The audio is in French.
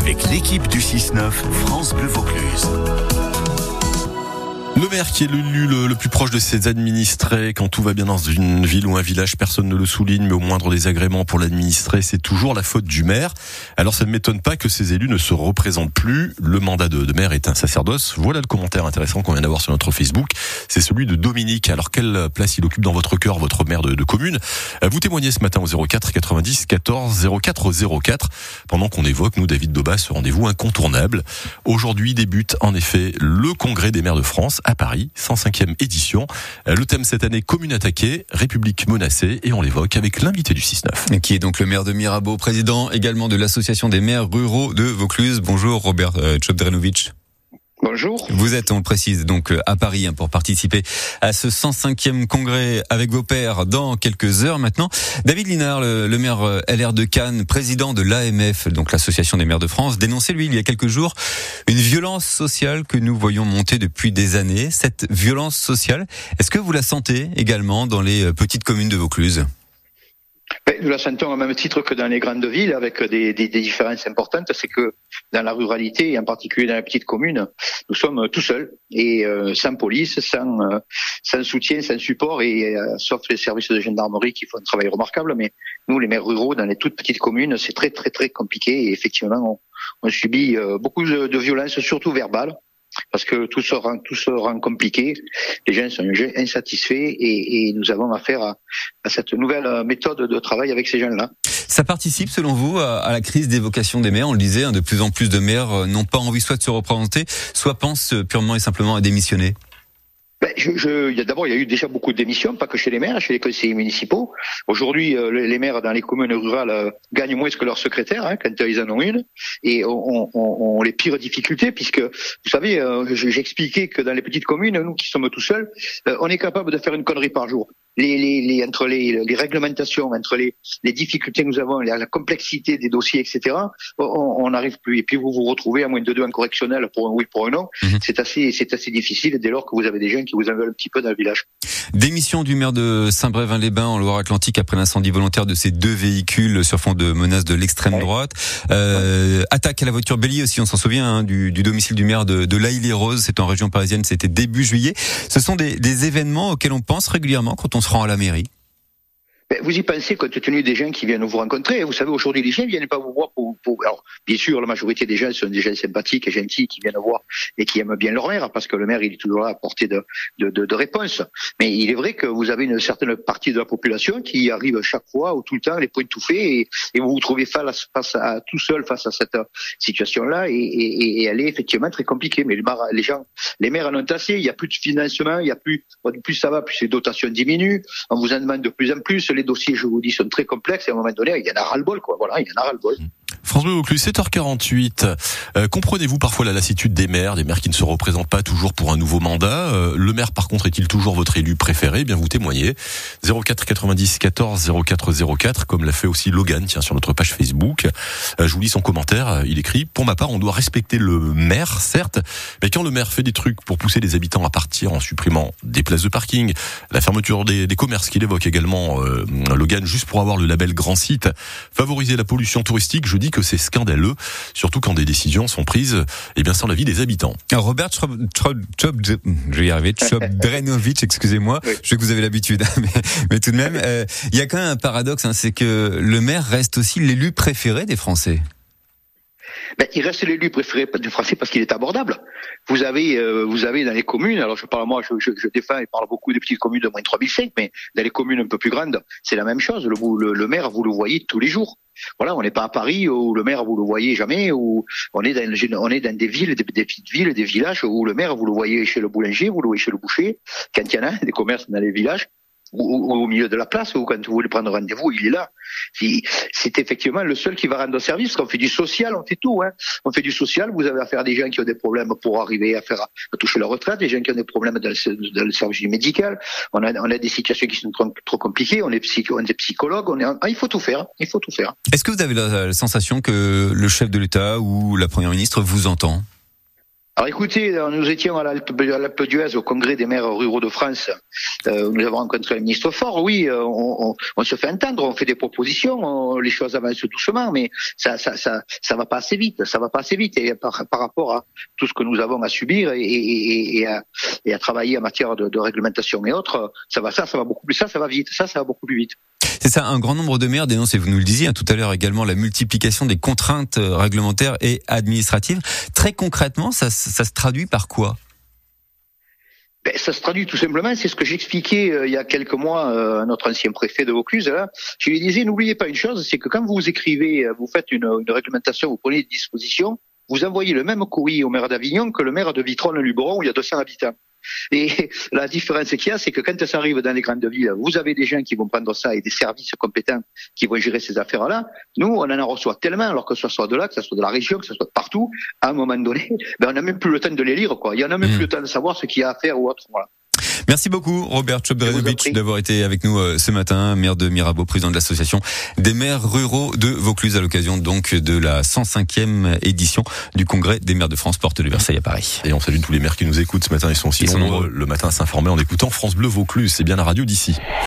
avec l'équipe du 6-9 France Bleu Vaucluse. Le maire qui est l'élu le plus proche de ses administrés, quand tout va bien dans une ville ou un village, personne ne le souligne, mais au moindre désagrément pour l'administré, c'est toujours la faute du maire. Alors ça ne m'étonne pas que ces élus ne se représentent plus. Le mandat de maire est un sacerdoce. Voilà le commentaire intéressant qu'on vient d'avoir sur notre Facebook. C'est celui de Dominique. Alors quelle place il occupe dans votre cœur, votre maire de commune? Vous témoignez ce matin au 04 90 14 04 04. Pendant qu'on évoque, nous, David Dobas, ce rendez-vous incontournable. Aujourd'hui débute en effet le congrès des maires de France à Paris, 105e édition. Le thème cette année, commune attaquée, République menacée, et on l'évoque avec l'invité du 6-9. Qui est donc le maire de Mirabeau, président également de l'association des maires ruraux de Vaucluse. Bonjour Robert Čobdrenović. Bonjour. Vous êtes, on le précise, donc à Paris pour participer à ce 105e congrès avec vos pairs dans quelques heures maintenant. David Linard, le maire LR de Cannes, président de l'AMF, donc l'association des maires de France, dénonçait lui il y a quelques jours une violence sociale que nous voyons monter depuis des années. Cette violence sociale, est-ce que vous la sentez également dans les petites communes de Vaucluse ? Nous la sentons au même titre que dans les grandes villes, avec des différences importantes. C'est que dans la ruralité, et en particulier dans les petites communes, nous sommes tout seuls et sans police, sans soutien, sans support, et sauf les services de gendarmerie qui font un travail remarquable. Mais nous, les maires ruraux, dans les toutes petites communes, c'est très très très compliqué. Et effectivement, on subit beaucoup de violences, surtout verbales. Parce que tout se rend compliqué, les gens sont insatisfaits et nous avons affaire à cette nouvelle méthode de travail avec ces gens-là. Ça participe, selon vous, à la crise des vocations des maires? On le disait, de plus en plus de maires n'ont pas envie soit de se représenter, soit pensent purement et simplement à démissionner. Il y a eu déjà beaucoup de démissions, pas que chez les maires, chez les conseillers municipaux. Aujourd'hui, les maires dans les communes rurales gagnent moins que leurs secrétaires, quand ils en ont une, et ont les pires difficultés, puisque, vous savez, j'expliquais que dans les petites communes, nous qui sommes tout seuls, on est capable de faire une connerie par jour. Entre les réglementations, entre les difficultés que nous avons, la complexité des dossiers, etc., on n'arrive plus. Et puis vous vous retrouvez à moins de 2 en correctionnel pour un oui, pour un non. C'est assez difficile dès lors que vous avez des gens qui vous en veulent un petit peu dans le village. Démission du maire de Saint-Brévin-les-Bains en Loire-Atlantique après l'incendie volontaire de ces 2 véhicules sur fond de menaces de l'extrême droite. Attaque à la voiture bélier aussi, on s'en souvient, du domicile du maire de l'Haÿ-les-Roses, c'est en région parisienne, c'était début juillet. Ce sont des événements auxquels on pense régulièrement quand on se rend à la mairie. Vous y pensez compte tenu des gens qui viennent vous rencontrer. Vous savez, aujourd'hui, les gens ne viennent pas vous voir Alors, bien sûr, la majorité des gens sont des gens sympathiques et gentils qui viennent voir et qui aiment bien leur maire, parce que le maire, il est toujours là à portée de réponse. Mais il est vrai que vous avez une certaine partie de la population qui arrive chaque fois ou tout le temps les poings tout faits et vous vous trouvez tout seul face à cette situation-là et elle est effectivement très compliquée. Mais les maires en ont assez. Il n'y a plus de financement, plus ça va, plus les dotations diminuent. On vous en demande de plus en plus. Les dossiers, je vous dis, sont très complexes et à un moment donné, il y en a ras-le-bol, quoi. Voilà, il y en a ras-le-bol. France Bleu Vaucluse, 7h48. Comprenez-vous parfois la lassitude des maires qui ne se représentent pas toujours pour un nouveau mandat? Le maire, par contre, est-il toujours votre élu préféré? Eh bien, vous témoignez. 04 90 14 04 04, comme l'a fait aussi Logan, sur notre page Facebook. Je vous lis son commentaire. Il écrit: pour ma part, on doit respecter le maire, certes, mais quand le maire fait des trucs pour pousser les habitants à partir en supprimant des places de parking, la fermeture des commerces qu'il évoque également, Logan, juste pour avoir le label grand site, favoriser la pollution touristique, je dis que c'est scandaleux, surtout quand des décisions sont prises sans l'avis des habitants. Robert Čobdrenović, excusez-moi, oui. Je sais que vous avez l'habitude, mais tout de même, il y a quand même un paradoxe, c'est que le maire reste aussi l'élu préféré des Français. Il reste l'élu préféré des Français parce qu'il est abordable. Vous avez dans les communes, alors je défends et parle beaucoup des petites communes de moins de 3005, mais dans les communes un peu plus grandes, c'est la même chose. Le maire, vous le voyez tous les jours. Voilà, on n'est pas à Paris où le maire, vous le voyez jamais, où on est dans des villes, des petites villes, des villages où le maire, vous le voyez chez le boulanger, vous le voyez chez le boucher, quand il y en a des commerces dans les villages. Ou au milieu de la place, ou quand vous voulez prendre rendez-vous, il est là. C'est effectivement le seul qui va rendre service, parce qu'on fait du social, on fait tout. On fait du social, vous avez affaire à des gens qui ont des problèmes pour arriver à toucher leur retraite, des gens qui ont des problèmes dans le service médical, on a des situations qui sont trop compliquées, on est psychologue, il faut tout faire. Est-ce que vous avez la sensation que le chef de l'État ou la Première ministre vous entend ? Alors écoutez, nous étions à l'Alpe d'Huez au congrès des maires ruraux de France. Nous avons rencontré le ministre Faure. Oui, on se fait entendre, on fait des propositions, les choses avancent doucement, mais ça va pas assez vite. Ça va pas assez vite. Et par rapport à tout ce que nous avons à subir et à travailler en matière de réglementation et autres, ça va beaucoup plus. Ça va vite. Ça va beaucoup plus vite. C'est ça, un grand nombre de maires dénoncent, et vous nous le disiez tout à l'heure également, la multiplication des contraintes réglementaires et administratives. Très concrètement, ça se traduit par quoi ? Ça se traduit tout simplement, c'est ce que j'expliquais il y a quelques mois à notre ancien préfet de Vaucluse. Là, je lui disais, n'oubliez pas une chose, c'est que quand vous écrivez, vous faites une réglementation, vous prenez des dispositions, vous envoyez le même courrier au maire d'Avignon que le maire de Vitron-le-Luberon où il y a 200 habitants. Et la différence qu'il y a, c'est que quand ça arrive dans les grandes villes, vous avez des gens qui vont prendre ça et des services compétents qui vont gérer ces affaires-là. Nous, on en reçoit tellement, alors que ce soit de là, que ce soit de la région, que ce soit de partout, à un moment donné, on n'a même plus le temps de les lire, quoi. Il y en a même plus le temps de savoir ce qu'il y a à faire ou autre, voilà. Merci beaucoup Robert Chobderovic d'avoir été avec nous ce matin, maire de Mirabeau, président de l'association des maires ruraux de Vaucluse à l'occasion donc de la 105e édition du congrès des maires de France, porte de Versailles à Paris. Et on salue tous les maires qui nous écoutent ce matin, ils sont aussi nombreux le matin à s'informer en écoutant France Bleu Vaucluse, c'est bien la radio d'ici.